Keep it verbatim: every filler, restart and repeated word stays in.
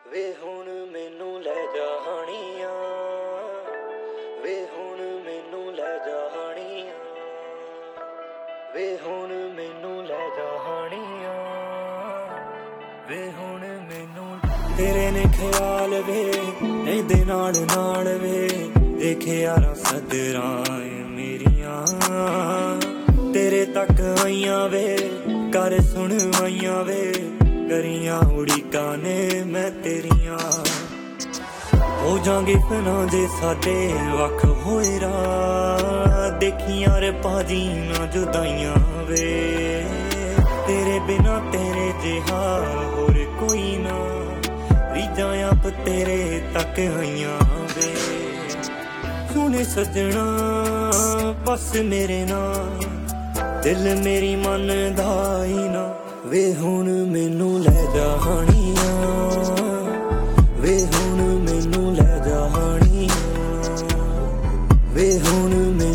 ਵੇ ਹੁਣ ਮੈਨੂੰ ਲੈ ਜਾ ਹਾਣੀਆਂ, ਵੇ ਹੁਣ ਮੈਨੂੰ ਲੈ ਜਾ ਹਾਣੀਆਂ, ਵੇ ਹੁਣ ਮੈਨੂੰ ਲੈ ਜਾ ਹਾਣੀਆਂ, ਵੇ ਹੁਣ ਮੈਨੂੰ। ਤੇਰੇ ਨੇ ਖਿਆਲ ਵੇ ਇਹਦੇ ਨਾਲ ਨਾਲ ਵੇ, ਦੇਖੇ ਯਾਰਾਂ ਸਦਰਾਂ ਮੇਰੀਆਂ ਤੇਰੇ ਤੱਕ ਆਈਆਂ ਵੇ, ਕਰ ਸੁਣ ਆਈਆਂ ਵੇ, ਕਰੀਆਂ ਉੜੀਕਾਂ ਨੇ ਮੈਂ ਤੇਰੀਆਂ। ਹੋ ਜਾਂਗੇ ਫਨਾ ਜੇ ਸਾਡੇ ਵੱਖ ਹੋਏ ਰਾਹ, ਦੇਖੀ ਯਾਰ ਭਾਜੀ ਨਾ ਜੁਦਾਈਆਂ ਵੇ, ਤੇਰੇ ਬਿਨਾ ਤੇਰੇ ਜਿਹਾ ਹੋਰ ਕੋਈ ਨਾ, ਰੀਝਾਂ ਆਪ ਤੇਰੇ ਤੱਕ ਆਈਆਂ ਵੇ। ਸੁਣੇ ਸੱਜਣਾ ਬਸ ਮੇਰੇ ਨਾਲ, ਦਿਲ ਮੇਰੀ ਮੰਨਦਾ ਹੀ ਨਾ, ਵੇ ਹੁਣ ਮੈਨੂੰ ਲੈ ਜਾ ਹਾਣੀਆਂ, ਵੇ ਹੁਣ ਮੈਨੂੰ ਲੈ ਜਾ ਹਾਣੀਆਂ, ਵੇ ਹੁਣ